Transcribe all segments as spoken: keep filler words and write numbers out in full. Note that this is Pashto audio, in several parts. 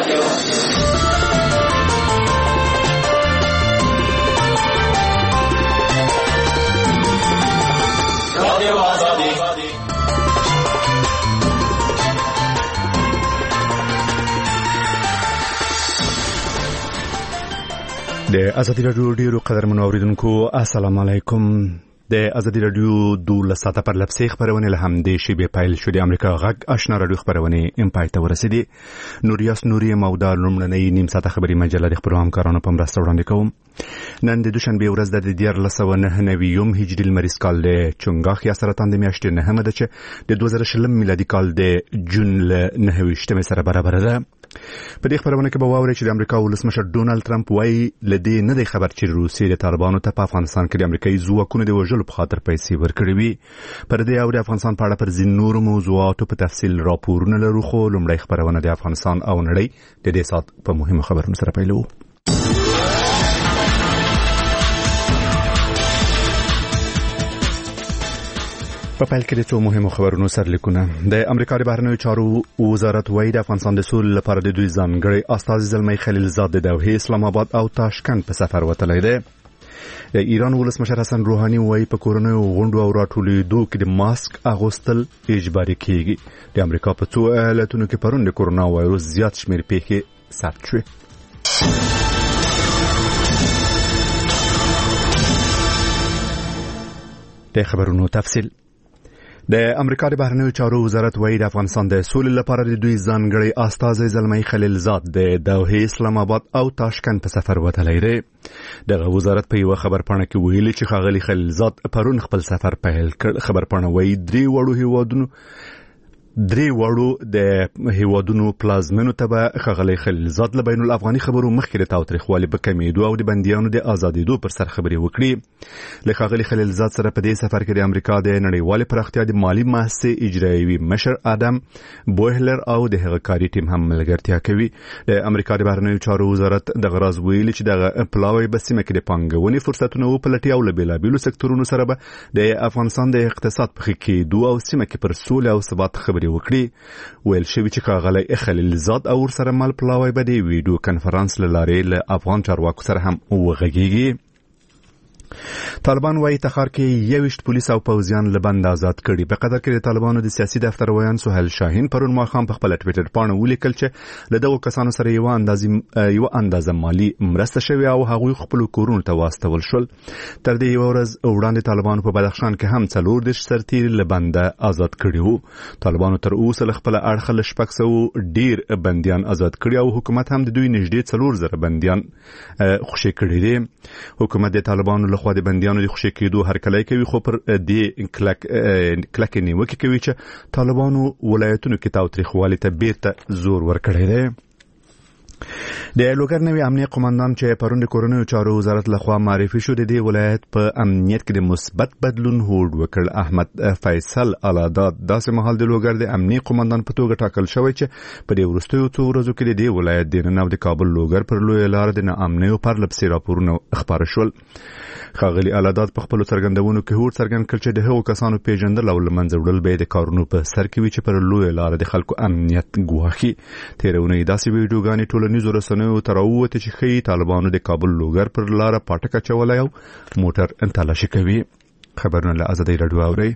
د ازادي راډیو ډیرو قدرمنو اوریدونکو السلام علیکم. د ازادي راډیو دوله ساعته پر لپسې خبرونه له همدې شی به پایل شو. د امریکا غږ آشنا راډیو خبرونه ام پای ته ورسېدي. نوریاس نوري مودا لومړنۍ نیم ساعته خبري مجله د خبرو همکارانو په مرسته وړاندې کوم. نن د دوشنبه ورځ د دیارلس سوه نهه نوي هجري لمریز کال د چنګاخ یا سرطان د میاشتې نهمه ده چې د دوه زره شلم میلادي کال د جون له نهه ویشتمې سره برابر ده. په دې خبرونه کې به واورئ چې د امریکا ولسمشر ډونالد ټرمپ وايي لدې نه دی خبر چې روسیې د طالبانو ته په افغانستان کې د امریکایي ځواکونو د وژلو په خاطر پیسې ورکړې وي. پر دې او د افغانستان په اړه پر ځینو نورو موضوعاتو په تفصیل راپورونه لرو، خو لومړی خبرونه د افغانستان او نړۍ د دې سات په مهمو خبرونو سره پیلوو. په پیل کې د څو مهمو خبرونو سرلیکونه. د امریکا د بهرنیو چارو وزارت وايي د افغانستان د سولې لپاره د دوی ځانګړي استازي زلمی خلیلزاد د دوحه، اسلام آباد او تاشکند په سفر وتلی دی. د ایران ولسمشر حسن روحاني وايي په کورونو غونډو او راټولېدو کې د ماسک اغوستل اجباري کیږي. د امریکا په څو ایالتونو کې پرون د کورونا وایروس زیات شمېر پیښې ثبت شوې. د خبرونو تفصیل. د امریکا د بهرنیو چارو وزارت وايي د افغانستان د سولې لپاره د دوی ځانګړي استازي زلمی خلیلزاد د دوحه، اسلام آباد او تاشکند په سفر وتلی دی. دغه وزارت په یو خبرپاڼه کې ویلي چې ښاغلي خلیلزاد پرون خپل سفر پیل کړ. خبرپاڼه وايي درې وړو هیوادونو درې وړو د هیوادونو پلازمنو ته به ښاغلي خلیلزاد له بین الافغاني خبرو مخکې د تاوتریخوالي په کمیدو او د بندیانو د ازادېدو پر سر خبرې وکړي. له ښاغلي خلیلزاد سره په دې سفر کې د امریکا د نړیوالې پراختیا د مالي مؤسسې اجرایوي مشر ادم بوهلر او د هغه کاري ټیم هم ملګرتیا کوي. د امریکا د بهرنیو چارو وزارت دغه راز ویلي چې دغه پلاوی به سیمه کې د پانګونې فرصتونه وپلټي او له بېلابېلو سکتورونو سره به د افغانستان د اقتصاد په ښه کېدو او سیمه کې پر سولې او ثبات خبرې وکړي. ویل شوي چې ښاغلی خلیلزاد او ورسره مل پلاوی به د ویډیو کنفرانس له لارې له افغان چارواکو سره هم وغږیږي. طالبان وايي تخار کې یوشت پولیس او پوځیان له بند آزاد کړي. په قطر کې د طالبانو د سیاسي دفتر ویان سهیل شاهین پرون ماښام په خپل ټویټر پاڼه ولیکل چې له دغو کسانو سره یو اندازې یو اندازه مالی مرسته شوې او هغوی خپل کورونو ته واستول شول. تر دې یو ورځ وړاندې طالبانو په بدخشان کې هم څلور دېرش سرتیري له بنده آزاد کړي وو. طالبانو تر اوسه له خپل اړخه له شپږ سوه ډېر بندیان آزاد کړي او حکومت هم د دوی نږدې څلور زره بندیان خوشي کړي دي. حکومت د طالبانو لخوا د بندیانو د خوشي کېدو هرکلی کوي، خو پر دې کلک کلکې نیوکې کوي چې طالبانو ولایتونو کې تاوتریخوالي ته بیرته زور ورکړی دی. د لوګر نوي امنیه قومندان چې پرون د کورونو چارو وزارت لخوا معرفي شو، د دې ولایت په امنیت کې د مثبت بدلون هوډ وکړ. احمد فیصل علاداد داسې مهال د لوګر د امنیه قومندان په توګه ټاکل شوی چې په دې وروستیو څو ورځو کې د دې ولایت د نن او د کابل لوګر پر لویه لار د ناامنیو پرلپسې راپورونه خپاره شول. ښاغلي علاداد په خپلو څرګندونو کې هوډ څرګند کړ چې د هغو کسانو پیژندل او له منځه وړل به یې د کارونو په سر کې وي چې پر لویه لاره د خلکو امنیت ګواښي. تېره اونۍ داسې ویډیوګانې ټولنیزو رسنیو ته راووتې چې ښیي طالبانو د کابل لوګر پر لاره پاټک اچولی او موټر تالاشي کوي. خبرونه له ازادي راډیو اورئ.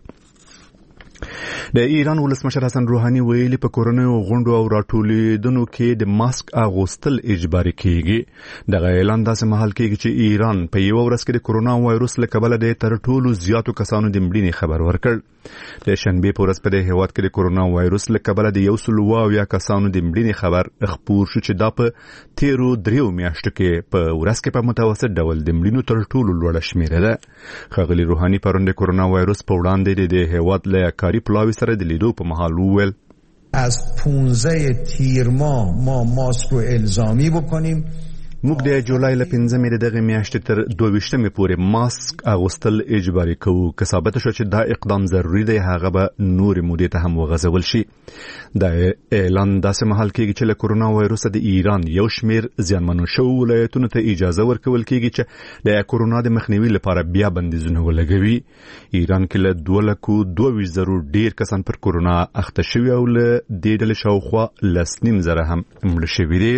د ایران ولسمشر حسن روحاني ویلي په کورونو غونډو او راټولېدنو کې د ماسک اغوستل اجباري کیږي. دغه اعلان داسې مهال کیږي چې ایران په یو ورځ کې د کورونا وایروس له کبله د تر ټولو زیاتو کسانو د مړینې خبر ورکړ. د شنبې په ورځ په دې هیواد کې د کورونا وایروس له کبله د یو سل اوه اویا کسانو د مړینې خبر خپور شو چې دا په تیرو دریو میاشتو کې په ورځ کې په متوسط ډول د مړینو تر ټولو لوړه شمیره ده. ښاغلي روحاني پرون د کورونا وایروس په وړاندې د هیواد له کاري پلاوي سره د لیدو په مهال وویل از پانزده تیر ماه ما ماسک رو الزامی بکنیم موږ د جولای له پنځمې دغه میاشتې تر دوه ویشتمې پورې ماسک اغوستل اجباري کوو. که ثابت شو چې دا اقدام ضروري دی هغه به نورې مودې ته هم وغځول شي. دا اعلان داسې مهال کېږي چې له کورونا وایروس د ایران یو شمیر زیانمنو شوو ولایتونو ته اجازه ورکول کېږي چې د کورونا د مخنیوي لپاره بیا بندیزونه ولګوي. ایران کې له دوه لکو دوه ویشت زرو ډیر کسان پر کورونا اخته شوي او له دې ډلې شاوخوا لس نیم زره هم مړه شوي دي.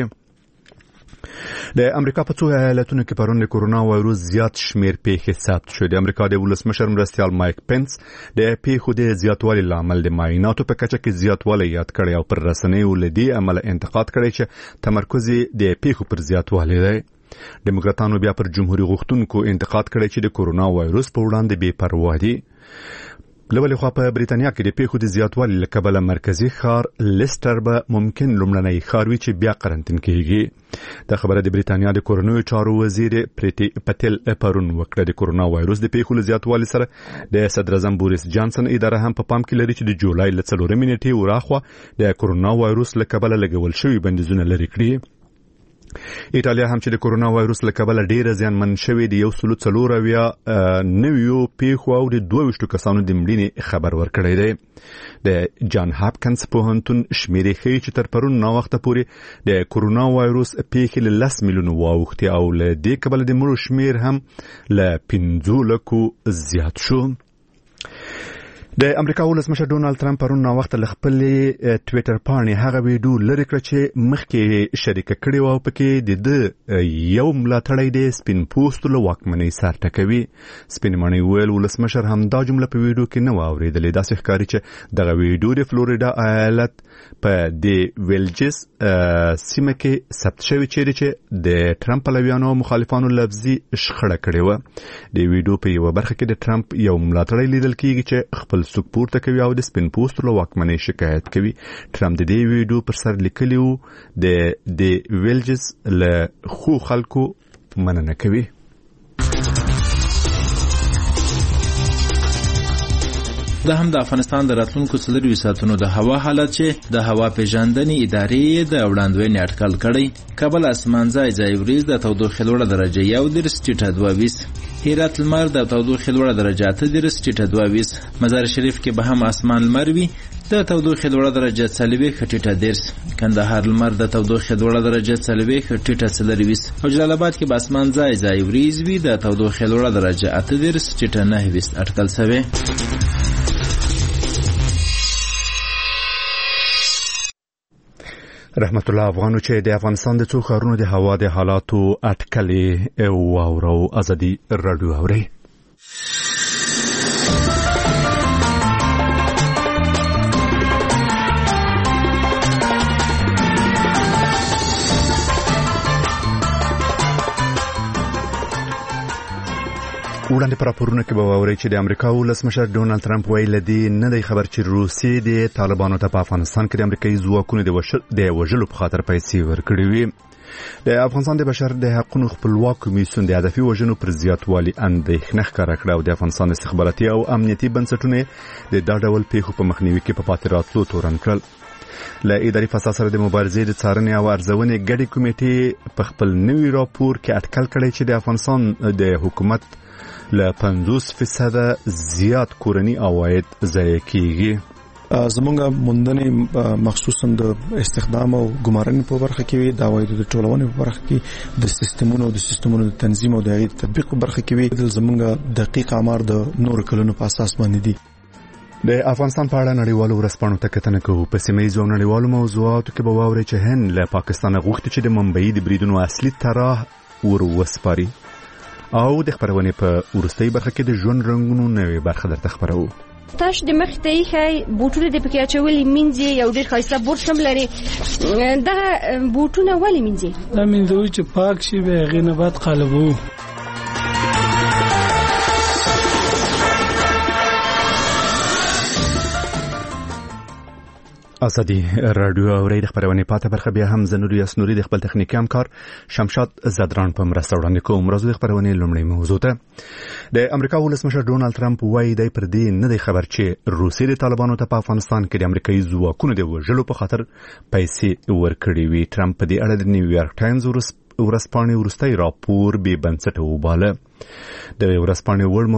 د امریکا په څو ایالتونو کې پرون د کورونا وایروس زیات شمیر پیښې ثبت شوې. د امریکا د ولسمشر مرستیال مایک پنس د پیښو د زیاتوالي لامل د معایناتو په کچه کې زیاتوالی یاد کړی او پر رسنیو له دې امله انتقاد کړی چې تمرکز د پیښو پر زیاتوالی دی. ډیموکراتانو بیا پر جمهوریت غوښتونکو انتقاد کړی چې د کورونا وایروس په وړاندې بې پروا دي. لولې خوا په بریتانیا کې د پیښو د زیاتوالي له کبله مرکزی ښار لیستر به ممکن لومړنی ښار وي چې بیا قرنطین کېږي. دا خبره د بریتانیا د کورونوي چارو وزیر پریتی پټل پرون وکړه. د کورونا وایروس د پیښو له زیاتوالي سره د صدر اعظم بوریس جانسن اداره هم په پام کې لري چې د جولای له څلورمې نیټې وراخوا د کورونا وایروس له کبله لګول شوي بندیزونه لرې کړي. ایټالیا هم چې د کورونا وایروس له کبله ډیره زیانمن شوې د یو سلو څلور اویا نویو پیښو او د دوه ویشتو کسانو د مړینې خبر ورکړی دی. د جان هاپکنس پوهنتون شمیرې ښیي چې تر پرون ناوخته پورې د کورونا وایروس پیښې له لس میلیونو واوښتې او له دې کبله د مړو شمیر هم له پنځو لکو زیات شو. د امریکا ولسمشر ډونالد ترامپ پرون ناوخته له خپلې ټویټر پاڼې هغه ویډیو لرې کړه چې مخکې شریکه کړې وه او پکې د ده یو ملاتړی د سپین پوستو له واکمنۍ سر ټکوي. سپین ماڼۍ وویل ولسمشر همدا جمله په ویډیو کې نه وه اورېدلې. داسې ښکاري چې دغه ویډیو د فلوریډا ایالت په د ویلجز سیمه کې ثبت شوی چیرې چې د ټرمپ پلویانو او مخالفانو لفظي شخړه کړې وه. د ویډیو په یوه برخه کې د ټرمپ یو ملاتړی لیدل کېږي چې خپل څوک پورته کوي او د سپین پوستو له واکمنۍ شکایت کوي. ټرمپ د دې ویډیو پر سر لیکلی و د د ویلجز له خو خلکو مننه کوي. دا هم د افغانستان د راتلونکو څلورویشت ساعتونو د هوا حالت چې د هوا پیژندنې ادارې د وړاندوینې اټکل کړی. کابل اسمان ځای ځای وریځ د تودوخې لوړه درجه یو دېرش ټیټه دوه ویشت. هرات لمر د تودوخې لوړه درجه اته دېرش ټیټه دوه ویشت. مزار شریف کې به هم اسمان لمر وي د تودوخې لوړه درجه څلوېښت ټیټه دېرش. کندهار لمر د تودوخې لوړه درجه څلوېښت ټیټه څلرویشت. او جلال آباد کې به اسمان ځای ځای وریځ وي د تودوخې لوړه درجه اته دېرش ټیټه نهه ویشت اټکل شوی. رحمت الله افغانو چې د افغانستان د څو ښارونو د هوا د حالاتو اټکلې واورو. ازادي راډیو اوري. وړاندې پر راپورونه کې به واورئ چې د امریکا ولسمشر ډونالد ترامپ ویلي دی نه دی خبر چې روسیې د طالبانو ته په افغانستان کې د امریکایي ځواکونو د وژلو په خاطر پیسې ورکړې وي. د افغانستان د بشر د حقوقو خپلواک کمیسیون د هدفي وژنو پر زیاتوالي اندېښنه ښکاره کړه او د افغانستان استخباراتي او امنیتي بنسټونه د دا ډول پیښو په مخنیوي کې په پاتې راتلو تورن کړل. له اداري فساد سره د مبارزې د څارنې او ارزونې ګډې کمیټې په خپل نوي راپور کې اټکل کړی چې د افغانستان د حکومت له پنځوس فیصده زیات کورني عواید ضایع کیږي. زمونږ موندنې مخصوصا د استخدام او ګمارنې په برخه کې وي، د عوایدو د ټولونې په برخه کې، د سیستمونو د سیستمونو د تنظیم او د هغې تطبیق په برخه کې وي. زمونږ دقیق آمار د نور کلونو په اساس باندې دي. د افغانستان په اړه نړیوالو ورځپاڼو ته کتنه کوو. په سیمه ییزو نړیوالو موضوعاتو کې به واورئ چې هند له پاکستانه غوښتي چې د ممبئی د بریدونو اصلي طرح ور وسپاري او د خبرونې په ورستۍ برخه کې د ژوند رنګونو نوې برخه درته خبرو. تاش د مخ ته یې بوټونه د پکې اچولي منځي یو ډېر ښایسته بوټ هم لري. دغه بوټونه ولې منځي؟ دا منځوي چې پاک شي به هغې نه بعد قالبو. ازادي راډیو اوري د خبرونې پاته برخه بیا هم زنوري اسنوري د خپل تخنیکي همکار شمشاد زدران په مرسته وړاندې کوم. راځو د خبرونې لومړی موضوع ته. د امریکا ولسمشر ډونالد ترامپ وایي دی پر دې نه دی خبر چې روسیې د طالبانو ته په افغانستان کې د امریکایي ځواکونو د وژلو په خاطر پیسې ورکړې وي. ترامپ په دې اړه د نیویارک ټایمز ورځپاڼې وروستی راپور بې بنسټه وباله. د ورځپاڼې وړ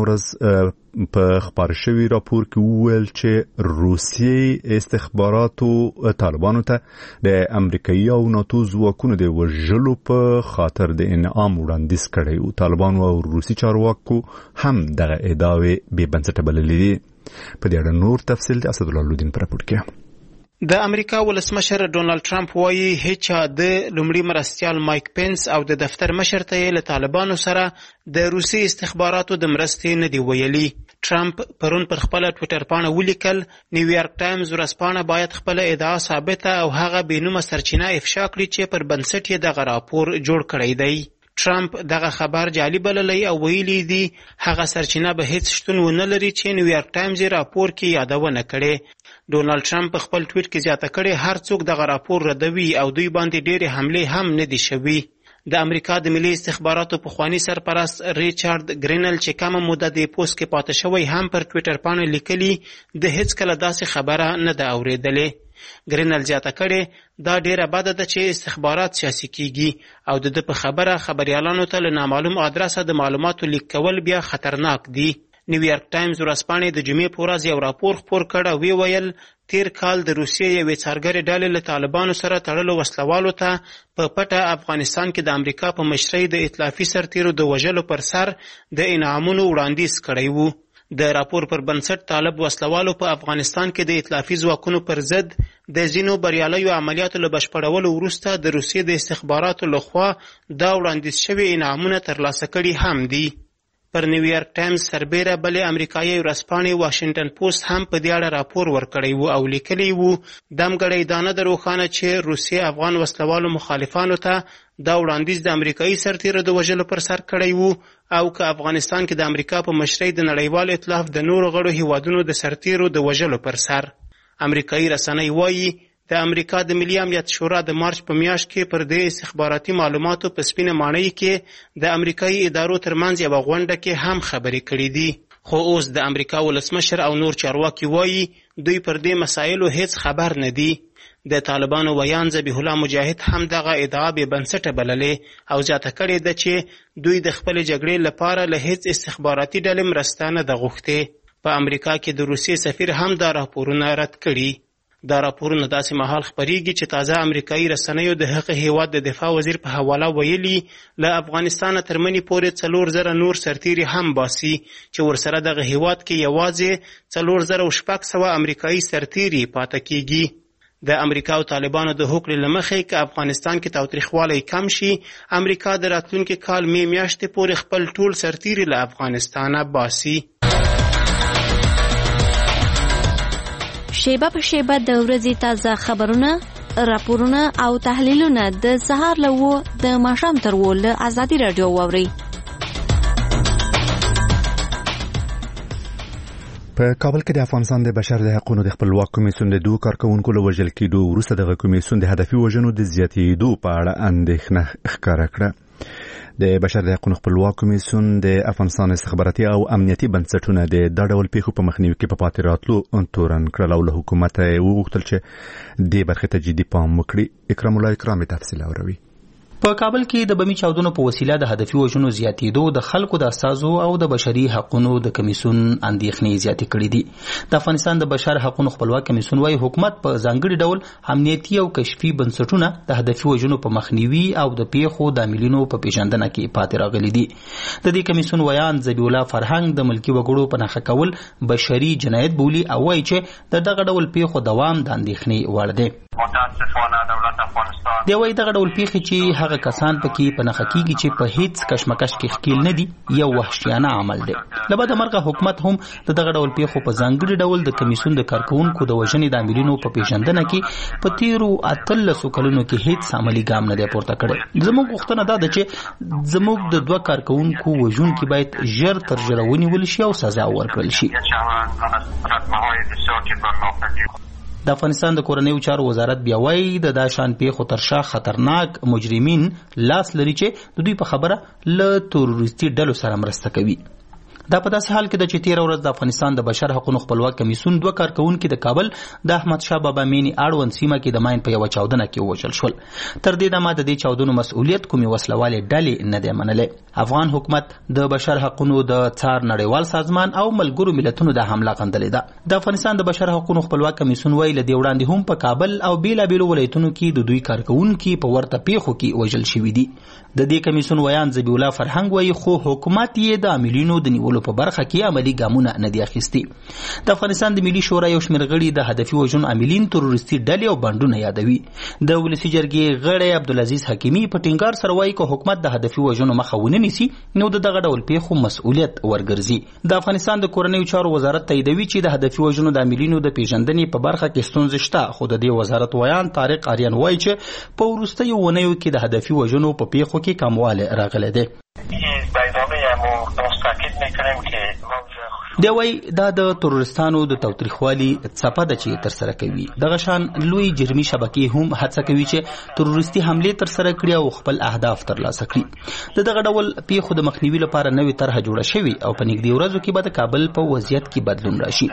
مورز په خپاره شوي راپور کې وویل چې روسیې استخباراتو طالبانو ته د امریکایي او ناتو ځواکونو د وژلو په خاطر د انعام وړاندیز کړی و. طالبانو او روسي چارواکو هم دغه ادعاوې بې بنسټه بللې دي. په دې اړه نور تفصیل د اسدالله لودین په راپور کې. د امریکا ولسمشر ډونالد ټرمپ وایي هیڅ د لومړي مرستیال مایک پینس او د دفتر مشر ته یې له طالبانو سره د روسي استخباراتو د مرستې نه دی ویلي. ټرمپ پرون پر خپل ټویټر پاڼه ولیکل نیویارک ټایمز ورځپاڼه باید خپل ادعا ثابته او هغه بېنومه سرچینه افشا کړي چې پر بنسټ یې دغه راپور جوړ کړی دی. ټرمپ دغه خبر جعلي بللی او ویلي دی هغه سرچینه به هیڅ شتون ونه لري چې نیویارک ټایمز یې راپور کې یادونه کړې. ډونالد ټرمپ په خپل ټویټ کې زیاته کړې هر څوک دغه راپور ردوي او دوی باندې ډېرې حملې هم نه دي شوي. د امریکا د ملي استخباراتو پخوانی سرپرست ریچارډ ګرینل چې کومه موده د پوسټ کې پاتې شوی هم پر ټویټر پاڼه لیکلي د هیڅ کله داسې خبره نه ده اورېدلې. ګرینل زیاته کړې دا ډیره بده ده چې استخبارات سیاسي کیږي او د ده په خبره خبریالانو ته له نامعلوم ادرسه د معلوماتو لیک کول بیا خطرناک دي. نیویارک ټایمز ورځپاڼې د جمعې په ورځ یو راپور خپور کړ او ویل تیر کال د روسیې یوې څارګرې ډلې له طالبانو سره تړلو وسلوالو ته په پټه افغانستان کې د امریکا په مشرۍ د ائتلافي سرتیرو د وژلو پر سر د انعامونو وړاندیز کړی وو. د راپور پر بنسټ طالب وسلوالو په افغانستان کې د ائتلافي ځواکونو پر ضد د ځینو بریالیو عملیاتو له بشپړولو وروسته د روسیې د استخباراتو لخوا دا وړاندیز شوي انعامونه ترلاسه کړي هم دي. پر نیویارک ټایمز سربیره بلې امریکایي ورځپاڼې واشنګټن پوسټ هم په دې اړه راپور ورکړی و او لیکلی و دمګړی دا نه ده روښانه چې روسیې افغان وسلوالو مخالفانو ته دا وړاندیز د امریکایي سرتیرو د وژلو پر سر کړی و او که افغانستان کې د امریکا په مشرۍ د نړیوال ائتلاف د نورو غړو هیوادونو د سرتیرو د وژلو پر سر. امریکایي رسنۍ وایي د امریکا د ملي امنیت شورا د مارچ په میاشت کې پر دې استخباراتي معلوماتو په سپینه ماڼۍ کې د امریکایي ادارو ترمنځ یوه غونډه کې هم خبرې کړې دي. خو اوس د امریکا ولسمشر او نور چارواکي وایي دوی پر دې مسایلو هیڅ خبر نه دي. د طالبانو ویان ذبیح الله مجاهد هم دغه ادعا بې بنسټه بللې او زیاته کړې ده چې دوی د خپلې جګړې لپاره له هیڅ استخباراتي ډلې مرسته نه ده غوښتې. په امریکا کې د روسیې سفیر هم دا راپورونه رد کړي. دا راپورونه داسې مهال خپریږي چې تازه امریکایي رسنیو د هغه هیواد د دفاع وزیر په حواله ویلي له افغانستانه تر مني پورې څلور زره نور سرتیري هم باسي چې ورسره دغه هیواد کې یوازې څلور زره شپږ سوه امریکایي سرتیري پاته کیږي. د امریکا او طالبانو د هوکړې له مخې که افغانستان کې تاوتریخوالی کم شي امریکا د راتلونکي کال مې میاشتې پورې خپل ټول سرتیري له افغانستانه باسي. شیبه په شیبه د ورځې تازه خبرونه، راپورونه او تحلیلونه د سهار له اوه د ماښام تر اوه له ازادي راډیو واورئ. په کابل کې د افغانستان د بشر د حقوقو د خپلواک کمیسیون د دوه کارکونکو له وژل کېدو وروسته دغه کمیسیون د هدفي وژنو د زیاتېدو په اړه اندېښنه ښکاره کړه. د بشر د حقوقو خپلواک کمیسیون د افغانستان استخباراتي او امنیتي بنسټونه د دا ډول پیښو په مخنیوي کې په پاتې راتلو تورن کړل او له حکومت یې وغوښتل چې دې برخې ته جدي پام وکړي. اکرام الله اکرامي تفصیل اوري. په کابل کې د بمی چاودنو په وسیله د هدفي وژنو زیاتېدو د خلکو د اساسو او د بشري حقوقو د کمیسیون اندېښنې زیاتې کړې دي. د افغانستان د بشر حقوقو خپلواک کمیسیون وايي حکومت په ځانګړي ډول امنیتي او کشفي بنسټونه د هدفي وژنو په مخنیوي او د پیښو د عاملینو په پیژندنه کې پاتې راغلي دي. د دې کمیسیون ویان ذبیح الله فرهنګ د ملکي وګړو په نښه کول بشري جنایت بولي او وايي چې د دغه ډول پیښو دوام د اندېښنې وړ دی. متاسفانه دولت افغانستان دی وايي دغه ډول پیښې چې هغه کسان پکې په نښه کیږي چې په هیڅ کشمکش کې ښکیل نه دي یو وحشیانه عمل دی. له بده مرغه حکومت هم د دغه ډول پیښو په ځانګړي ډول د کمیسیون د کارکونکو د وژنې د عاملینو په پیژندنه کې په تیرو اتلسو کلونو کې هیڅ عملي ګام نه دی پورته کړی. زموږ غوښتنه دا ده چې زموږ د دوه کارکونکو وژونکي باید ژر تر ژره ونیول شي او سزا ورکړل شي. د افغانستان د کورنیو چارو وزارت بیا وایي د دا شان پیښو تر شا خطرناک مجرمین لاس لري چې د دوی په خبره له تروریستي ډلو سره مرسته کوي. دا په داسې حال کې د چې تیر ورځ د افغانستان د بشر حقوقو خپلواک کمیسیون دوه کارکونکو د کابل د احمد شاه بابا مینی اړوند سیمه کې د ماین په یو چاودنه کې ووژل شول. تر دې دمه د دې چاودنو مسؤلیت کومې وسلوالې ډلې نه دی منلی. افغان حکومت د بشر حقوقو د څار نړیوال سازمان او ملګرو ملتونو د حمله غندلې ده. د افغانستان د بشر حقوقو خپلواک کمیسیون وایي له دې وړاندې هم په کابل او بیلابیلو ولایتونو کې د دوی کارکونکي په ورته پیښو کې وژل شوي دي. د دې کمیسیون ویان ذبیح الله فرهنګ وایي خو حکومت یې د عاملینو د نیولو په برخه کې عملي ګامونه نه دي اخیستي. د افغانستان د ملي شورا یو شمېر غړي د هدفي وژنو عاملین تروریستي ډلې او بانډونه یادوي. د ولسي جرګې غړی عبدالعزیز حکیمي په ټینګار سره وایي که حکومت د هدفي وژنو مخه ونه نیسي نو د دغه ډول پیښو مسؤلیت ورګرځي. د افغانستان د کورنیو چارو وزارت تاییدوي چې د هدفي وژنو د عاملینو د پیژندنې په برخه کې ستونزې شته، خو د دې وزارت ویان طارق آریان وایي چې په وروستیو اونیو کې د هدفي وژنو په پیښو کې کموالی راغلی دی. دی وایي دا د تروریستانو د تاوتریخوالي څپه ده چې ترسره کوي. دغه شان لوی جرمي شبکې هم هڅه کوي چې تروریستي حملې ترسره کړي او خپل اهداف ترلاسه کړي. د دغه ډول پیښو د مخنیوي لپاره نوې طرحه جوړه شوې او په نږدې ورځو کې به د کابل په وضعیت کې بدلون راشي.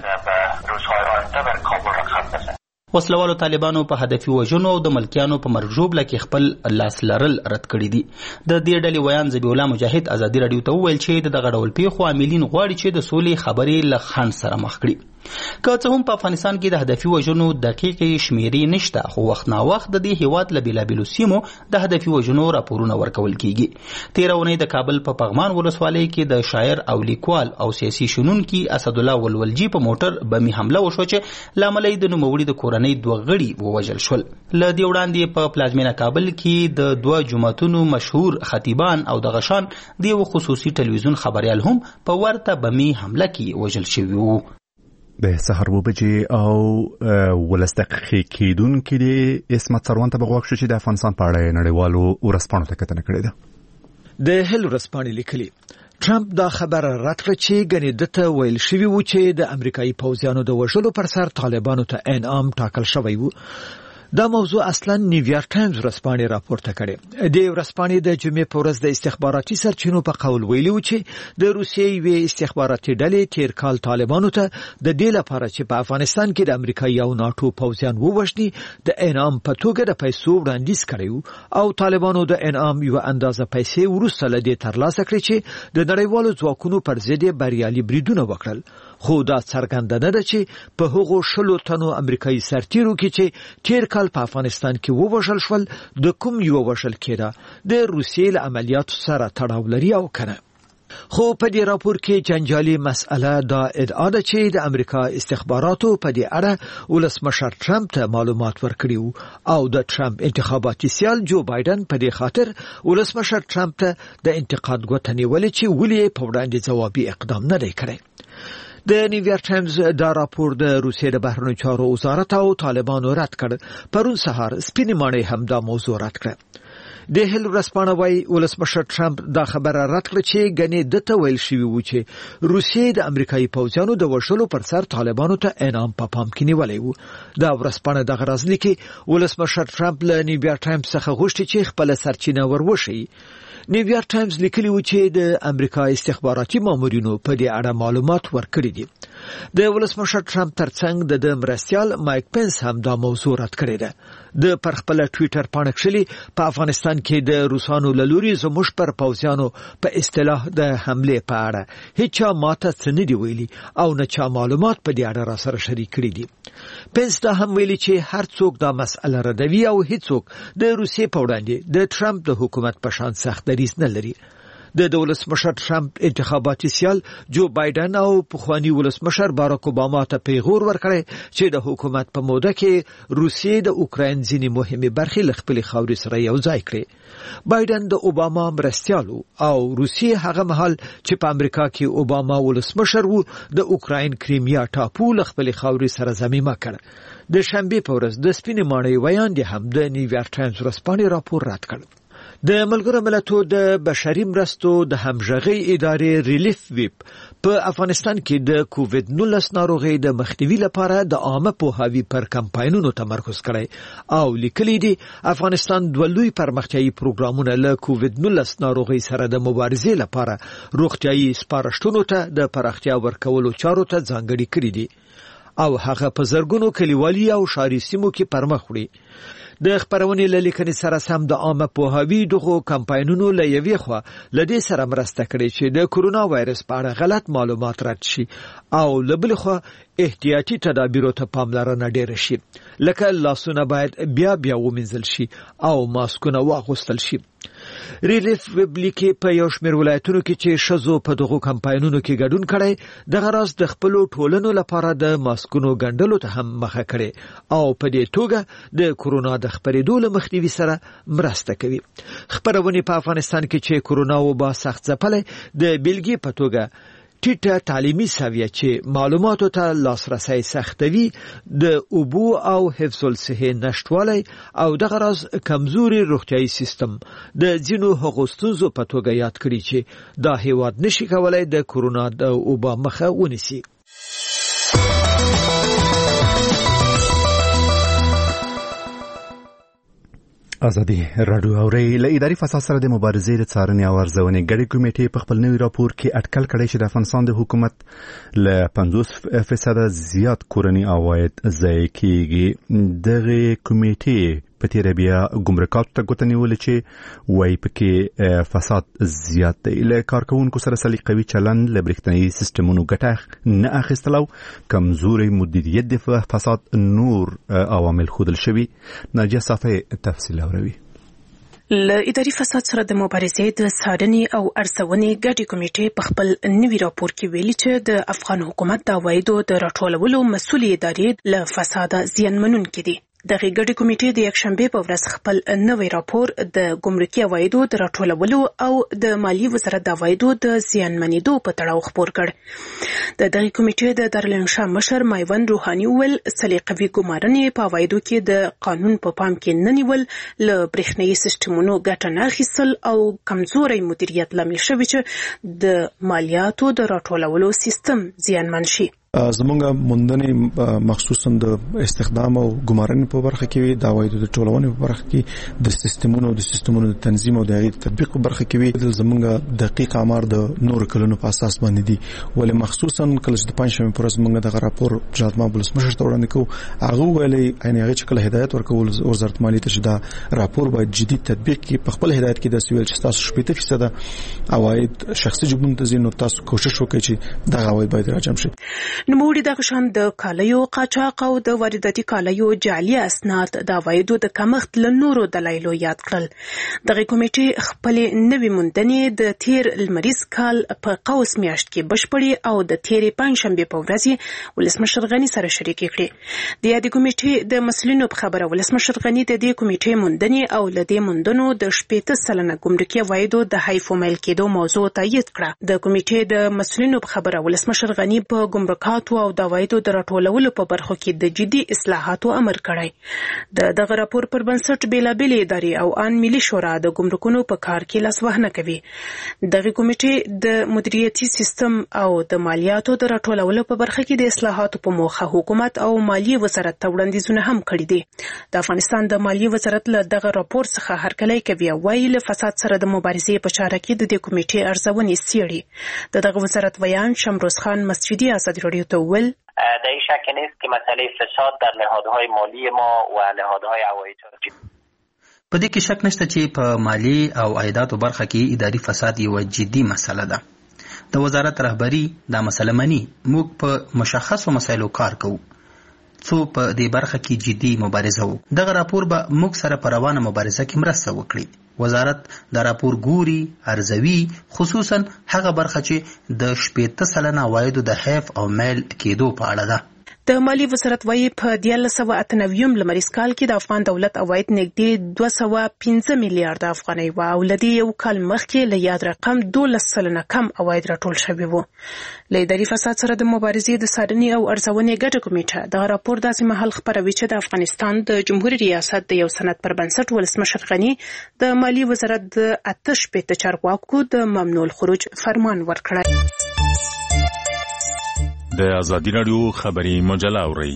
وسلوالو طالبانو په هدفي وژنو او د ملکیانو په مرجوبله کې خپل لاس لرل رد کړي دي. د دې ډلې ویان ذبیح الله مجاهد ازادي راډیو ته وویل چې د دغه ډول پیښو عاملین غواړي چې د سولې خبرې له خنډ سره مخ کړي. که څه هم په افغانستان کې د هدفي وژنو دقیقې شمیرې نشته، خو وخت نا وخت د دې هیواد له بیلابیلو سیمو د هدفي وژنو راپورونه ورکول کیږي. تېره اونۍ د کابل په پغمان ولسوالۍ کې د شاعر او لیکوال او سیاسي شنونکي اسدالله ولولجي په موټر بمي حمله وشوه چې له امله یې د نوموړي د کورنۍ دوه غړي ووژل شول. له دې وړاندې په پلازمینه کابل کې د دوه جوماتونو مشهور خطیبان او د غشان د یو خصوصي ټلویزیون خبریال هم په ورته بمي حمله کې وژل شوي وو. به سهار و بجې او ولستقی کېدونکي د اسمت سروان ته بغواک شو چې د افغانستان په اړه نړیوالو ورځپاڼو ته کتنه کړې ده. د هل ورځپاڼې لیکلي ټرمپ دا خبره رد کړه چې ګنې دته ویل شوي وو چې د امریکایي پوځیانو د وژلو پر سر طالبانو ته انعام ټاکل شوی وو. دا موضوع اصلا نیویارک ټایمز ورځپاڼې راپورته کړې. د ورځپاڼې د جمعې په ورځ د استخباراتي سرچینو په قول ویلي و چې د روسیې یوې استخباراتي ډلې تیر کال طالبانو ته د دې لپاره چې په افغانستان کې د امریکایي او ناټو پوځیان ووژني د انعام په توګه د پیسو وړاندیز کړی او طالبانو د انعام یو اندازه پیسې وروسته له دې ترلاسه کړې چې د نړیوالو ځواکونو پر ضد بریالي بریدونه وکړل. خو دا څرګنده نه ده چې په هغو شلو تنو امریکایي سرتیرو کې چې تیر کال په افغانستان کې ووژل شول د کوم یو وژل کېده د روسیې له عملیاتو سره تړاو لري او کنه. خو په دې راپور کې جنجالي مسأله دا ادعا ده چې د امریکا استخباراتو په دې اړه ولسمشر ټرمپ ته معلومات ورکړي او د ټرمپ انتخاباتي سیال جو بایدن په دې خاطر ولسمشر ټرمپ ته د انتقاد غوښتنې ولې چې ولې په وړاندې ځوابي اقدام نه دی کړی. د نیویارک ټایمز دا راپور د روسیې د بهرنیو چارو وزارت او طالبانو رد کړ. پرون سهار سپینې ماڼۍ هم دا موضوع رد کړه. د هل ورځپاڼه وايي ولسمشر ټرمپ دا خبره رد کړه چې ګنې دته ویل شوي وو چې روسیې د امریکایي پوځیانو د وژلو پر سر طالبانو ته انعام په پام کې نیولی وو. دا ورځپاڼه دغه راز لیکي ولسمشر ټرمپ له نیویارک ټایمز څخه غوښتي چې خپل سرچینه وروښيي. نیویارک ټایمز لیکلی و چې د امریکا استخباراتي مامورینو په دې اړه معلومات ورکړي دي. د ولسمشر ټرمپ ترڅنګ د د مرستیال مایک پنس هم دا موضوع رد کړی ده. د پر خپل ټویټر باندې کښلي په افغانستان کې د روسانو له لوري زموږ پر پوځیانو په اصطلاح د حمله په اړه هیڅ چا ماته څه نه دی ویلي او نه چا معلومات په دې اړه را سره شریک کړي دي. پنس دا هم ویلي چې هر څوک دا مسأله ردوي او هیڅوک د روسیې په وړاندې د ټرمپ د حکومت په شان سخت دریځ نه لري. د ولسمشر ټرمپ انتخاباتي سیال جو بایدن او پخوانی ولسمشر باراک اوباما ته پیغور ورکړی چې د حکومت په موده کې روسیې د اوکراین ځینې مهمې برخې له خپلې خاورې سره یو ځای کړې. بایدن د اوباما مرستیالو او روسیې هغه مهال چې په امریکا کې اوباما ولسمشر وو د اوکراین کریمیا ټاپو له خپلې خاورې سره ضمیمه کړ. د شنبې په ورځ د سپینې ماڼۍ ویان دي هم د نیویارک ټایمز ورځپاڼې راپور رد کړ. د ملګرو ملتونو د بشري مرستو د همغږي ادارې ریلیف ویب په افغانستان کې د کووید نولس ناروغي د مخنیوي لپاره د عامه پوهاوي پر کمپاینونو تمرکز کړی او لیکلي دي افغانستان دوه لوی پرمختیايي پروګرامونه له کووید نولس ناروغي سره د مبارزې لپاره روغتيایي سپارښتنو ته د پراختیا ورکولو چارو ته ځانګړي کړی دي او هغه په زرګونو کلیوالي او ښاري سیمو کې پرمخ وړي. د خبرونې له لیکنې سره سم د عامه پوهاوي دغه کمپاینونو له یوې خوا له دې سره مرسته کړې چې د کورونا وایرس په اړه غلط معلومات رد شي او له بل خوا احتیاطي تدابیرو ته پاملرنه ډېره شي لکه لاسونه باید بیا بیا ومینځل شي او ماسکونه واغوستل شي. ریلیف ویب لیکي په یو شمېر ولایتونو کې چې شزو په دغه کمپاینونو کې ګډون کړي د غراس د خپل ټولنو لپاره د ماسکونو ګڼلو ته هم مخه کړي او په دې توګه د کورونا د خپرېدو له مخنیوي سره مرسته کوي. خبرونه په افغانستان کې چې کورونا وبا سخت ځپلې د بیلګې په توګه ټیټه تعلیمي سویه چې معلوماتو ته لاسرسي سختوي د اوبو او حفظ الصحه نشټوالی او د غراز کمزوري روغتيایي سیستم د ځینو هغو ستونزو په توګه یاد کړي چې دا هیواد نشي کولای د کورونا د اوبا مخه ونیسي. ازادي راډیو اوري له اداري فساد سره د مبارزې د څارنې او ارزونې ګډې کمیټې په خپل نوي راپور کې اټکل کړی چې د افغانستان د حکومت له پنځوس فیصد زیات کورني عواید ضایع کیږي. دغه کمیټې په تیر بیا ګمرکاتو ته ګوته نیولې چې وایي پکې فساد زیات دی. له کارکوونکو سره سلیقوي چلند له برېښنايي سیستمونو ګټه نه اخیستل او کمزوري مدیریت د فساد نور عوامل ښودل شوي. ناجیه صافی تفصیل اوري. له اداري فساد سره د مبارزې د څارنې او ارزونې ګډې کمیټې په خپل نوي راپور کې ویلي چې د افغان حکومت د عوایدو د راټولولو مسؤل ادارې له فساد زیانمنونکې دي. دغه ګډې کمیټې د یکشنبه په ورځ خپل نوی راپور د ګمرکي عوایدو د راټولولو او د مالیې وزارت د عوایدو د زیانمنېدو په تړاو خپور کړ. د دغه کمیټې د دارالانشا مشر مایوند روحاني ویل سلیقوي ګمارنې په عوایدو کې د قانون په پام کې نه نیول له برېښنايي سیستمونو ګټه نه اخیستل او کمزوري مدیریت لامل شوی چې د مالیاتو د راټولولو سیستم زیانمن شي. زمونږ موندنې مخصوصا د استخدام او ګمارنې په برخه کې د عوایدو د ټولونې په برخه کې د سیستمونو د سیستمونو د تنظیم او د هغې تطبیق په برخه کې وي زمونږ دقیق آمار د نور کلونو په اساس باندې دي. ولې مخصوصا کله چې د پنځشنبې پر ورځ موږ دغه راپور جناب محمد ولسمشر ته وړاندې کوو هغه ویلي یعنې هغه چې کله هدایت ورکول وزارت مالیې ته چې دا راپور باید جدي تطبیق کړي په خپل هدایت کې داسې ویل چې تاسو شپېته فیصده عواید شخصي جیبونو ته ځي نو تاسو کوشش وکړئ چې دغه عواید باید راجم شي. نوموړي دغه شان د کالیو قاچاق او د وارداتي کالیو جعلي اسناد د عوایدو د کمښت له نورو دلایلو یاد کړل. دغه کمیټې خپلې نوې موندنې د تیر لمریز کال په قوس میاشت کې بشپړې او د تیرې پنځشنبې په ورځ ولسمشر غني سره شریکې کړې. د یادې کمیټې د مسؤلینو په خبره ولسمشر غني د دې کمیټې موندنې او له دې موندنو د شپېته سلنه ګمرکي عوایدو د حیف ومایل کېدو موضوع تایید کړه. د کمیټې د مسؤلینو په خبره ولسمشر غني په ګمرکاتو او د عوایدو د راټولولو په برخو کې د جدي اصلاحاتو امر کړی. د دغه راپور پر بنسټ بیلابېلې ادارې او ان ملي شورا د ګمرکونو په کار کې لاسوهنه کوي. دغه کمیټې د مدیریتي سیستم او د مالیاتو د راټولولو په برخه کې د اصلاحاتو په موخه حکومت او مالیې وزارت ته وړاندیزونه هم کړي دي. د افغانستان د مالیې وزارت له دغه راپور څخه هرکلی کوي او وایي له فساد سره د مبارزې په چاره کې د دې کمیټې ارزونې څېړي. د دغه وزارت ویان شمروز خان مسجدي ازادي راډیو ته وویل در این شک نیست که مسئله فساد در نهادهای مالی ما و نهادهای عواید په دې کې شک نشته چې په مالی او عایداتو برخه کې اداري فساد یو جدي مسله ده. د وزارت رهبری دا مسله مني. موږ په مشخصو مسایلو کار کوو څو په دې برخه کې جدي مبارزه وو. دغه راپور به موږ سره په روانه مبارزه کې مرسته وکړي. وزارت دا راپور ګوري ارزوي خصوصا هغه برخه چې د شپېته سلنه عوایدو د حیف او میل کېدو په اړه ده. د مالی وزارت وايي په دیارلس سوه اته نوي لمریز کال کې د افغان دولت عواید نږدې دوه سوه پنځه میلیارډ افغانۍ وو او له دې یو کال مخکې له یاد رقم دولس سلنه کم عواید راټول شوي وو. له اداري فساد سره د مبارزې د څارنې او ارزونې ګډه کمیټه دغه راپور داسې مهال خپروي چې د افغانستان د جمهوریت ریاست د یو سند پر بنسټ ولسمشر غني د مالی وزارت د اته شپېته چارواکو د ممنوع الخروج فرمان ورکړی. د ازادي راډیو خبري مجله اورئ.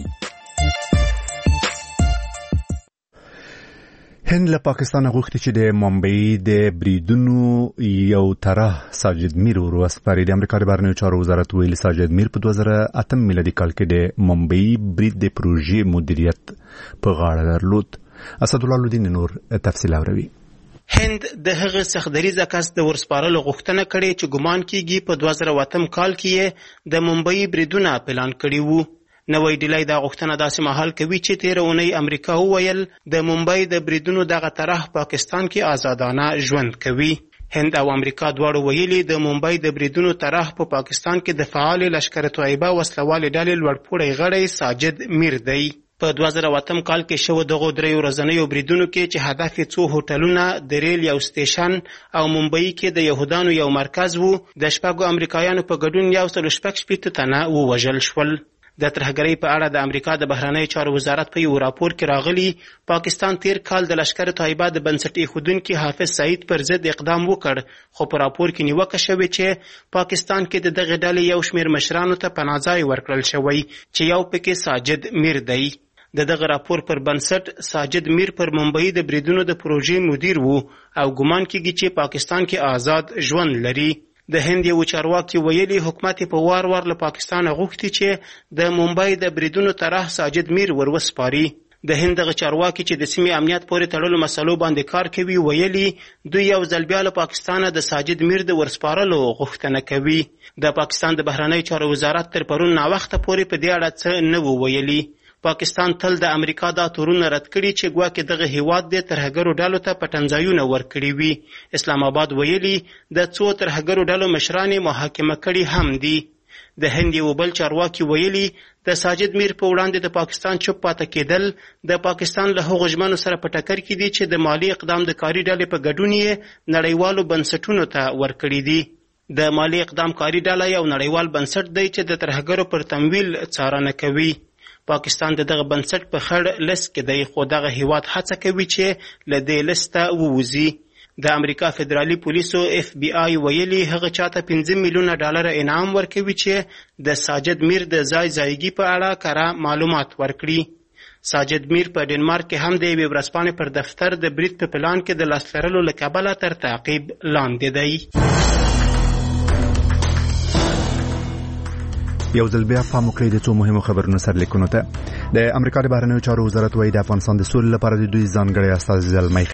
هند له پاکستان غوښتي چې د ممبئی د بریدونو یو طرح ساجد میر وروسپاري. د امریکا د بهرنیو چارو وزارت ویلي ساجد میر په دوه زره اته میلادي کال کې د ممبئی برید د پروژې مدیریت په غاړه درلود. اسدالله الدین نور تفصیل اوري. هند د هغه سختدریزه کس د ورسپارلو غوښتنه کړې چې ګمان کیږي په دوه زره اووه کال کې د ممبئی بریدونه پلان کړي وو. نوې ډیلای دا غوښتنه داسې مهال کوي چې تیر اونۍ امریکا وویل د ممبئی د بریدونو دغه طرح پاکستان کې آزادانه ژوند کوي. هند او امریکا دواړو ویلي د ممبئی د بریدونو طرح په پاکستان کې د فعال لشکر طیبه وسلوال ډلې لوړپوړی غړی ساجد میر دی. په دوه زره اووه کال کې شو دغه درې ورځنیو بریدونو کې چې هدف یې څو هوټلونه، د ریل یو سټیشن او ممبئی کې د یهودانو یو مرکز وو، د شپږو امریکایانو په ګډون یو سل شپږ شپېته تنه ووژل شول. د ترهګرۍ په اړه د امریکا د بهرنیو چارو وزارت په یو راپور کې راغلی پاکستان تیر کال د لشکر طیبه د بنسټ ایښودونکي حافظ سعید پر ضد اقدام وکړ، خو په راپور کې نیوکه شوې چې پاکستان کې د دغه ډلې یو شمېر مشرانو ته پناه ځای ورکړل شوی چې یو پکې ساجد میر دی. د دغه راپور پر بنسټ ساجد میر پر ممبئی د بریدونو د پروژې مدیر وو او ګمان کیږي چې پاکستان کې آزاد ژوند لري. د هند یو چارواکي ویلي حکومت په وار وار له پاکستان غوښتي چې د ممبئی د بریدونو طرح ساجد میر وروسپاري. د هند دغه چارواکي چې د سیمې امنیت پورې تړلو مسلو باندې کار کوي ویلي دوی یو ځل بیا له پاکستانه د ساجد میر د ورسپارلو غوښتنه کوي. د پاکستان د بهرنیو چارو وزارت تر پرون ناوخته پورې په دې اړه څه نه وو ویلي. پاکستان تل د امریکا دا تورونه رد کړي چې ګواکې دغه هیواد د ترهګرو ډلو ته پټنځایونه ورکړي وي. اسلام آباد ویلي د څو ترهګرو ډلو مشرانې محاکمه کړي هم دي. د هند یو بل چارواکي ویلي د ساجد میر په وړاندې د پاکستان چوپ پاتې کېدل د پاکستان له هغو ژمنو سره په ټکر کې دي چې د مالي اقدام د کاري ډلې په ګډون یې نړیوالو بنسټونو ته ورکړي دي. د مالي اقدام کاري ډله یو نړیوال بنسټ دی چې د ترهګرو پر تمویل څارنه کوي. پاکستان د دغه بنسټ په خړ لست کې دی، خو دغه هیواد هڅه کوي چې له دې لسته ووځي. د امریکا فدرالي پولیسو اف بی آی ویلي هغه چاته پنځه میلیونه ډالر انعام ورکوي چې د ساجد میر د ځای ځایګي په اړه کره معلومات ورکړي. ساجد میر په ډنمارک کې هم د یوې ورځپاڼې پر دفتر د برید په پلان کې د لاس لرلو له کبله تر تعقیب لاندې دی. یو ځل بیا پام وکړئ د څو مهمو خبرونو سرلیکونو ته. د امریکا د بهرنیو چارو وزارت وايي د افغانستان د سولې لپاره د دوی ځانګړي استازي زلمی